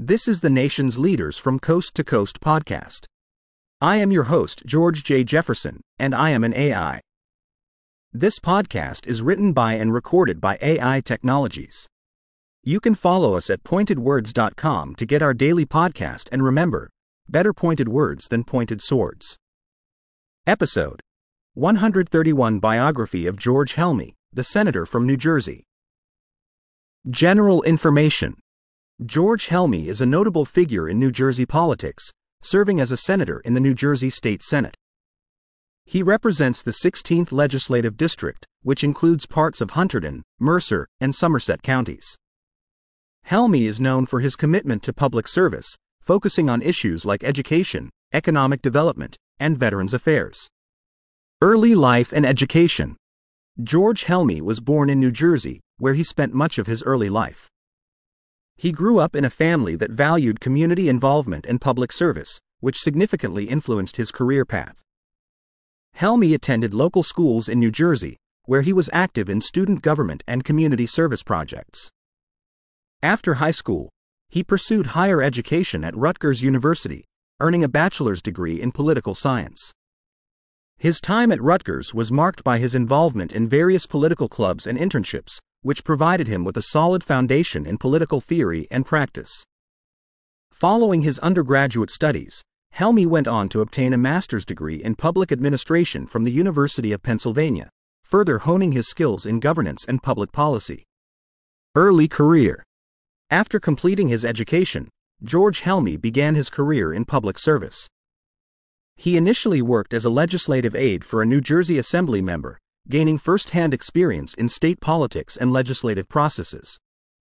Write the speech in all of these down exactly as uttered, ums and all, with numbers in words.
This is the nation's Leaders from Coast to Coast podcast. I am your host, George J. Jefferson, and I am an A I. This podcast is written by and recorded by A I Technologies. You can follow us at pointed words dot com to get our daily podcast, and remember, better pointed words than pointed swords. Episode one hundred thirty-one Biography of George Helmy, the Senator from New Jersey. General information. George Helmy is a notable figure in New Jersey politics, serving as a senator in the New Jersey State Senate. He represents the sixteenth Legislative District, which includes parts of Hunterdon, Mercer, and Somerset counties. Helmy is known for his commitment to public service, focusing on issues like education, economic development, and veterans affairs. Early life and education. George Helmy was born in New Jersey, where he spent much of his early life. He grew up in a family that valued community involvement and public service, which significantly influenced his career path. Helmy attended local schools in New Jersey, where he was active in student government and community service projects. After high school, he pursued higher education at Rutgers University, earning a bachelor's degree in political science. His time at Rutgers was marked by his involvement in various political clubs and internships, which provided him with a solid foundation in political theory and practice. Following his undergraduate studies, Helmy went on to obtain a master's degree in public administration from the University of Pennsylvania, further honing his skills in governance and public policy. Early career. After completing his education, George Helmy began his career in public service. He initially worked as a legislative aide for a New Jersey Assembly member, gaining first-hand experience in state politics and legislative processes.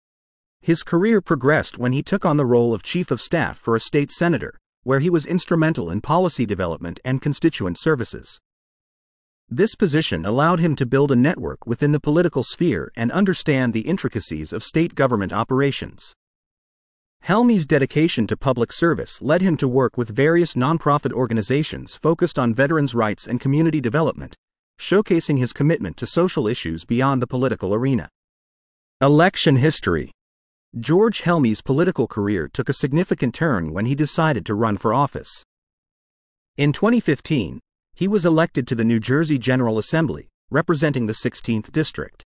His career progressed when he took on the role of Chief of Staff for a state senator, where he was instrumental in policy development and constituent services. This position allowed him to build a network within the political sphere and understand the intricacies of state government operations. Helmy's dedication to public service led him to work with various nonprofit organizations focused on veterans' rights and community development, showcasing his commitment to social issues beyond the political arena. Election history. George Helmy's political career took a significant turn when he decided to run for office. In twenty fifteen, he was elected to the New Jersey General Assembly, representing the sixteenth District.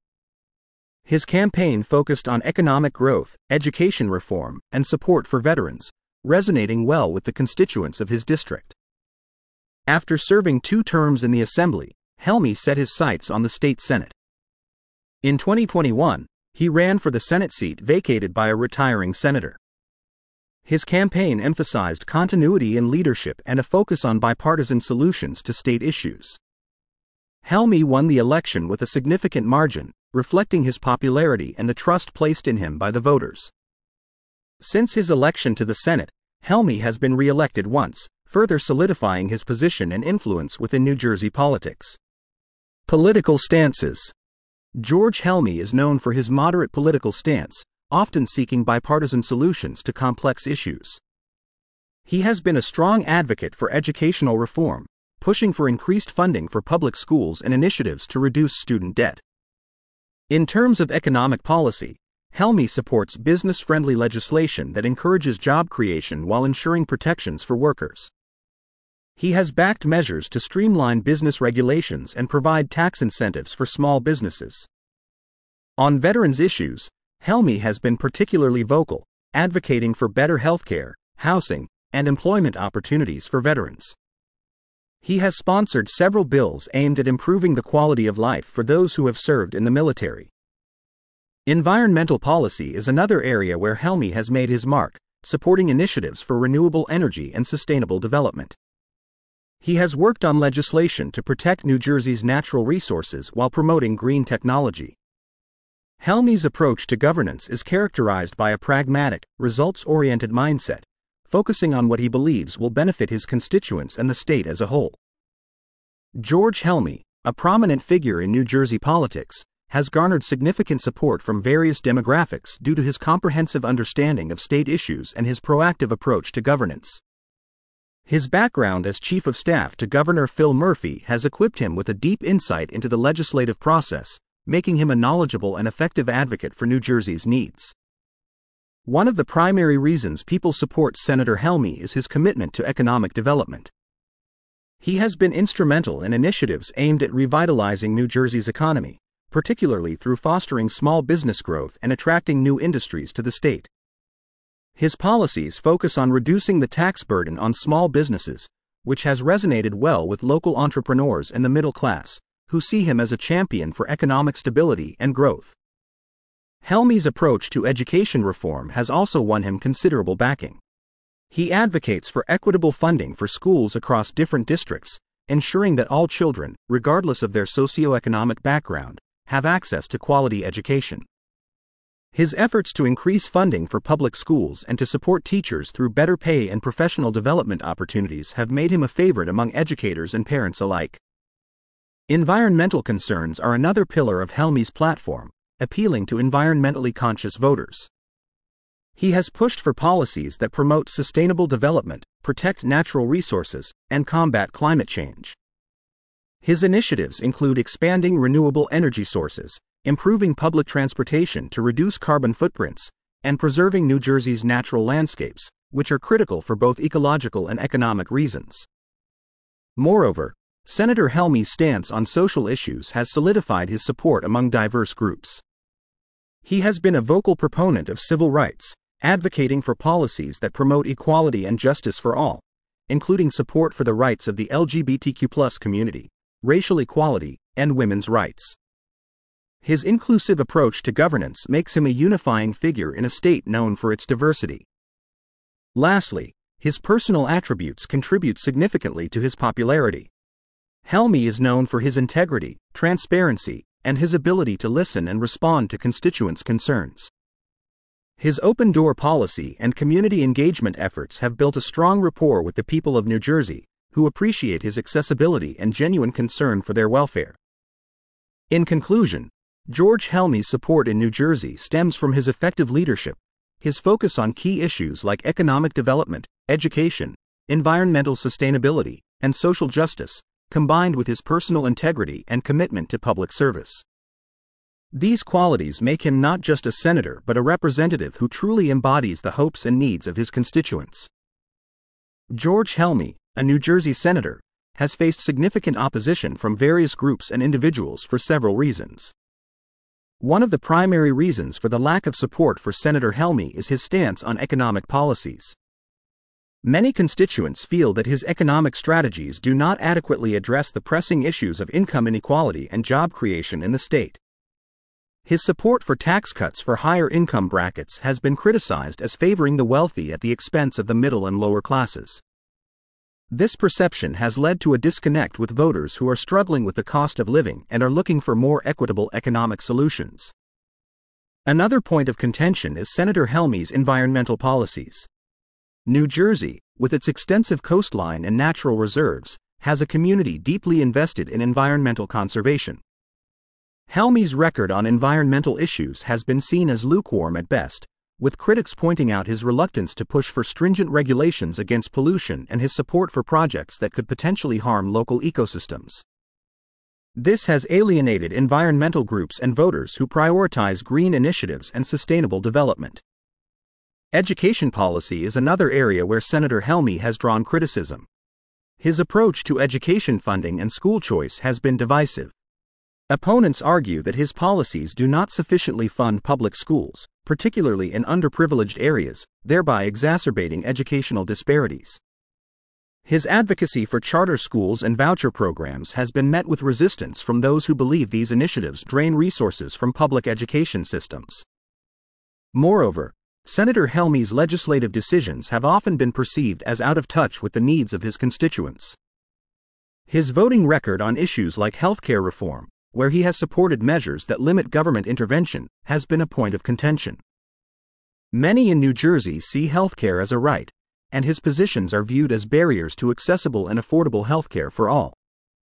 His campaign focused on economic growth, education reform, and support for veterans, resonating well with the constituents of his district. After serving two terms in the Assembly, Helmy set his sights on the state Senate. In twenty twenty-one, he ran for the Senate seat vacated by a retiring senator. His campaign emphasized continuity in leadership and a focus on bipartisan solutions to state issues. Helmy won the election with a significant margin, reflecting his popularity and the trust placed in him by the voters. Since his election to the Senate, Helmy has been re-elected once, further solidifying his position and influence within New Jersey politics. Political stances. George Helmy is known for his moderate political stance, often seeking bipartisan solutions to complex issues. He has been a strong advocate for educational reform, pushing for increased funding for public schools and initiatives to reduce student debt. In terms of economic policy, Helmy supports business-friendly legislation that encourages job creation while ensuring protections for workers. He has backed measures to streamline business regulations and provide tax incentives for small businesses. On veterans issues, Helmy has been particularly vocal, advocating for better healthcare, housing, and employment opportunities for veterans. He has sponsored several bills aimed at improving the quality of life for those who have served in the military. Environmental policy is another area where Helmy has made his mark, supporting initiatives for renewable energy and sustainable development. He has worked on legislation to protect New Jersey's natural resources while promoting green technology. Helmy's approach to governance is characterized by a pragmatic, results-oriented mindset, focusing on what he believes will benefit his constituents and the state as a whole. George Helmy, a prominent figure in New Jersey politics, has garnered significant support from various demographics due to his comprehensive understanding of state issues and his proactive approach to governance. His background as Chief of Staff to Governor Phil Murphy has equipped him with a deep insight into the legislative process, making him a knowledgeable and effective advocate for New Jersey's needs. One of the primary reasons people support Senator Helmy is his commitment to economic development. He has been instrumental in initiatives aimed at revitalizing New Jersey's economy, particularly through fostering small business growth and attracting new industries to the state. His policies focus on reducing the tax burden on small businesses, which has resonated well with local entrepreneurs and the middle class, who see him as a champion for economic stability and growth. Helmy's approach to education reform has also won him considerable backing. He advocates for equitable funding for schools across different districts, ensuring that all children, regardless of their socioeconomic background, have access to quality education. His efforts to increase funding for public schools and to support teachers through better pay and professional development opportunities have made him a favorite among educators and parents alike. Environmental concerns are another pillar of Helmy's platform, appealing to environmentally conscious voters. He has pushed for policies that promote sustainable development, protect natural resources, and combat climate change. His initiatives include expanding renewable energy sources, improving public transportation to reduce carbon footprints, and preserving New Jersey's natural landscapes, which are critical for both ecological and economic reasons. Moreover, Senator Helmy's stance on social issues has solidified his support among diverse groups. He has been a vocal proponent of civil rights, advocating for policies that promote equality and justice for all, including support for the rights of the L G B T Q plus community, racial equality, and women's rights. His inclusive approach to governance makes him a unifying figure in a state known for its diversity. Lastly, his personal attributes contribute significantly to his popularity. Helmy is known for his integrity, transparency, and his ability to listen and respond to constituents' concerns. His open-door policy and community engagement efforts have built a strong rapport with the people of New Jersey, who appreciate his accessibility and genuine concern for their welfare. In conclusion, George Helmy's support in New Jersey stems from his effective leadership, his focus on key issues like economic development, education, environmental sustainability, and social justice, combined with his personal integrity and commitment to public service. These qualities make him not just a senator but a representative who truly embodies the hopes and needs of his constituents. George Helmy, a New Jersey senator, has faced significant opposition from various groups and individuals for several reasons. One of the primary reasons for the lack of support for Senator Helmy is his stance on economic policies. Many constituents feel that his economic strategies do not adequately address the pressing issues of income inequality and job creation in the state. His support for tax cuts for higher income brackets has been criticized as favoring the wealthy at the expense of the middle and lower classes. This perception has led to a disconnect with voters who are struggling with the cost of living and are looking for more equitable economic solutions. Another point of contention is Senator Helmy's environmental policies. New Jersey, with its extensive coastline and natural reserves, has a community deeply invested in environmental conservation. Helmy's record on environmental issues has been seen as lukewarm at best, with critics pointing out his reluctance to push for stringent regulations against pollution and his support for projects that could potentially harm local ecosystems. This has alienated environmental groups and voters who prioritize green initiatives and sustainable development. Education policy is another area where Senator Helmy has drawn criticism. His approach to education funding and school choice has been divisive. Opponents argue that his policies do not sufficiently fund public schools, particularly in underprivileged areas, thereby exacerbating educational disparities. His advocacy for charter schools and voucher programs has been met with resistance from those who believe these initiatives drain resources from public education systems. Moreover, Senator Helmy's legislative decisions have often been perceived as out of touch with the needs of his constituents. His voting record on issues like healthcare reform, where he has supported measures that limit government intervention, has been a point of contention. Many in New Jersey see healthcare as a right, and his positions are viewed as barriers to accessible and affordable healthcare for all.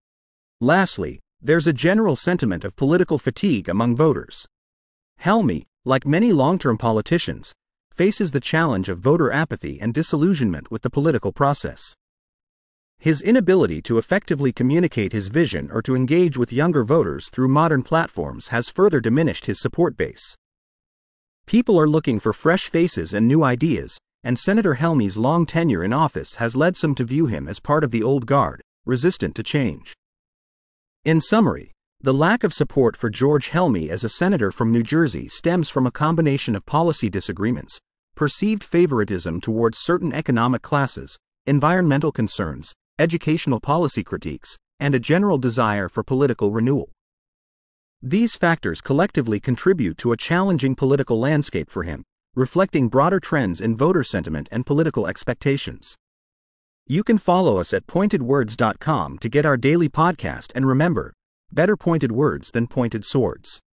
Lastly, there's a general sentiment of political fatigue among voters. Helmy, like many long-term politicians, faces the challenge of voter apathy and disillusionment with the political process. His inability to effectively communicate his vision or to engage with younger voters through modern platforms has further diminished his support base. People are looking for fresh faces and new ideas, and Senator Helmy's long tenure in office has led some to view him as part of the old guard, resistant to change. In summary, the lack of support for George Helmy as a senator from New Jersey stems from a combination of policy disagreements, perceived favoritism towards certain economic classes, environmental concerns, educational policy critiques, and a general desire for political renewal. These factors collectively contribute to a challenging political landscape for him, reflecting broader trends in voter sentiment and political expectations. You can follow us at pointed words dot com to get our daily podcast, and remember, better pointed words than pointed swords.